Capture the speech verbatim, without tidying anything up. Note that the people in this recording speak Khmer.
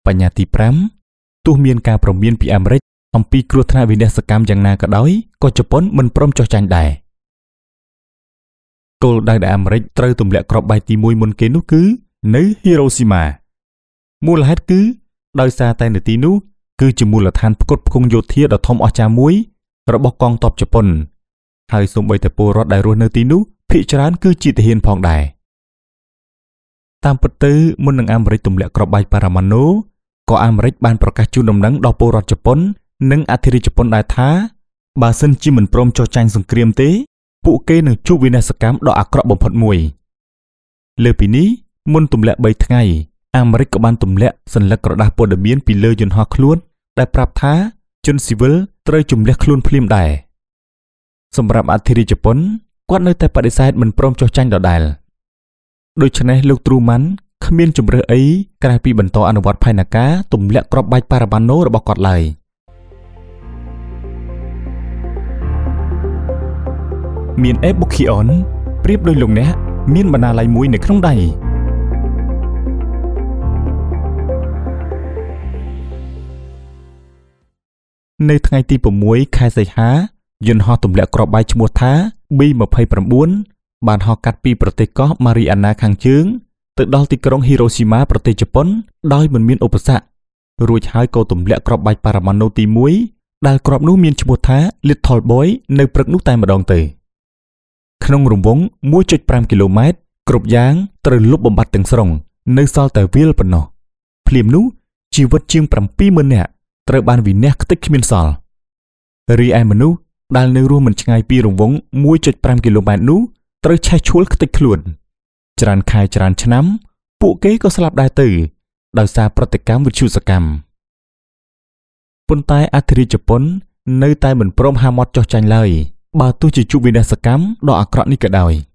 បញ្ញត្តិប្រាំទោះមានការប្រមានពីអាមេរិកអំពីគ្រោះថ្នាក់វិនាសកម្មយ៉ាងណាក៏ដោយក៏ជប៉ុនមិនព្រមចុះចាញ់ដែរគោលដៅដែលអាមេរិកត្រូវទម្លាក់គ្រាប់បែកទីមួយមុនគេនោះគឺនៅហ៊ីរ៉ូស៊ីម៉ាមូលហេតុគឺដោយសារតែនៅទីនោះគឺជាមូលដ្ឋានផ្គត់ផ្គង់យោធាដ៏ធំអស្ចារ្យមួយរបស់កងទ័ពជប៉ុនហើយសូម្បីតែពលរដ្ឋដែលរស់នៅទីនោះភាគច្រើនគឺជាទាហានផងដែរតាមពិតទៅមុននឹងអាមេរិកទម្លាក់គ្រាប់បែកប៉ារ៉ាម៉ាណូក៏អាមេរិកបានប្រកាសជូនដំណឹងដល់ពលរដ្ឋជប៉ុននិងអធិរាជជប៉ុនដែរថាបើសិនជាមិនព្រមចុះចាញ់សង្គ្រាមទេពួកគេនឹងជួបវិនាសកម្មដ៏អាក្រក់បំផុតមួយលើពីនេះមុនទម្លាក់បីថ្ងៃអាមេរិកក៏បានទម្លាក់សញ្ញាក្រដាសព័ត៌មានពីលើយន្តហោះខ្លួនដែលប្រាប់ថាជនស៊ីវិលត្រូវជំនះខ្លួនភ្លាមដែរសម្រាប់អធិរាជជប៉ុនគាត់នៅតែបដិសេធមិនព្រមចុះចាញ់ដដែលដូច្នេះលោកទ្រូម៉ាន់គ្មានជំរឿសអីក្រៅពីបន្តអនុវត្តផែនការទម្លាក់គ្រាប់បែកប៉ារ៉ាម៉ាណូរបស់គាត់ឡើយមានអេបុកឃីអនប្រៀបដោយលោកអ្នកមានបណ្ណាល័យមួយនៅក្នុងដៃនៅថ្ងៃទី6ខែសីហាយន្តហោះទម្លាក់គ្រាប់បែកឈ្មោះថា ប៊ី ยี่สิบเก้า បានហោះកាត់ពីប្រទេសកោះម៉ារីអាណាខាងជើងទៅដល់ទីក្រុងហ៊ីរ៉ូស៊ីម៉ាប្រទេសជប៉ុនដោយមិនមានឧបសគ្គរួចហើយក៏ទម្លាក់គ្រាប់បែកប៉ារ៉ាម៉ាណូទីមួយដែលគ្រាប់នោះមានឈ្មោះថា Little Boy នៅព្រឹកនោះតែម្ដងទៅក្នុងរង្វង់ មួយចុចប្រាំ គីឡូម៉ែត្រគ្រប់យ៉ាងត្រូវលុបបំបាត់ទាំងស្រុងនៅសល់តែវាលប៉ុណ្ណោះភ្លាមនោះជីវិតជាង ប្រាំពីរម៉ឺន នាក់ត្រូវបានវិនាសខ្ទេចគ្មានសល់រីឯមនុស្សដែលនៅរស់មិនឆ្ងាយពីរង្វង់ មួយចុចប្រាំ គីឡូម៉ែត្រនោះត្រូវឆេះឈួលខ្ទេចខ្លួនច្រើនខែច្រើនឆ្នាំពួកគេក៏ស្លាប់ដែរទៅដោយសារប្រតិកម្មវិទ្យុសកម្មប៉ុន្តែអធិរាជជប៉ុននៅតែមិនព្រមហាមាត់ចុះចាញ់ឡើយបើទោះជាជួបវិនាសកម្មដ៏អាក្រក់នេះក៏ដោយ